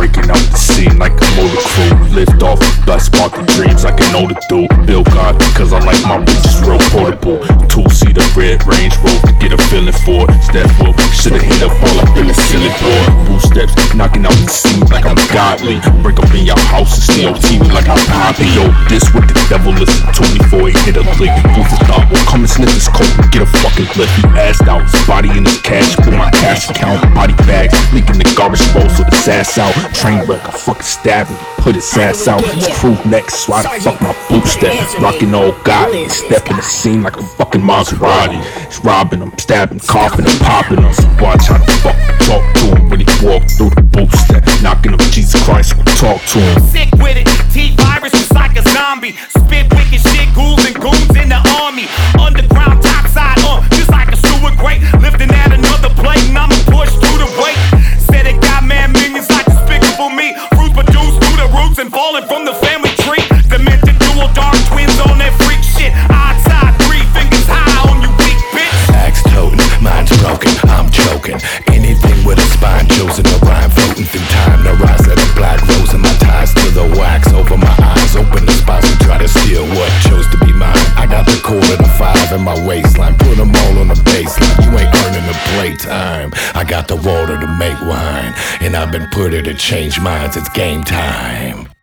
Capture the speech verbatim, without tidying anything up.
breaking out the scene like a motor crew. Lift off, I spark the dreams like an older dude. Bill God, cause I like my bitches real portable. Two-seater red Range Rover to get a feeling for. Step well, should've hit up all up in the ceiling board. Boo steps, knocking out the scene like I'm godly. Break up in your house and still T V like I'm Poppy. Yo, this what the devil listen to me before he hit a lick. Who's the thought, well come and sniff his coat and get a fucking clip. He assed out, his body in his cash, put my cash account. Body bags, leaking the garbage bowl so the sass out. Train wreck, I fucking stab him, put his ass out. His crew next, so I fuck my boot step. Rockin' old Gotti, step in the scene like a fucking Maserati. He's robbing him, stabbing, coughing and popping him. So watch how the fuck we talk to him when he walk through the boot step. Knocking up Jesus Christ, we talk to him. Sick with it, T-virus is like a zombie. Spit wicked shit, ghouls and goons in the army. Underground, topside, uh, just like a sewer grate. Lifting at another plate and I'ma push through the weight. Said it got mad minions like Despicable Me. Fruit produced through the roots and falling from the family tree. Demented dual dark twins on that freak shit. Outside, three fingers high on you weak bitch. Axe toting, mind's broken, I'm choking. Anything with a spine chosen, a rhyme floating through time. The rise of the black rose and my ties to the wax over my eyes. Open the spots and try to steal what chose to be mine. I got the core of the five in my waistline. Put them all on the baseline. You ain't earning the playtime. I got the water to make wine, and I've been put here to change minds. It's game time.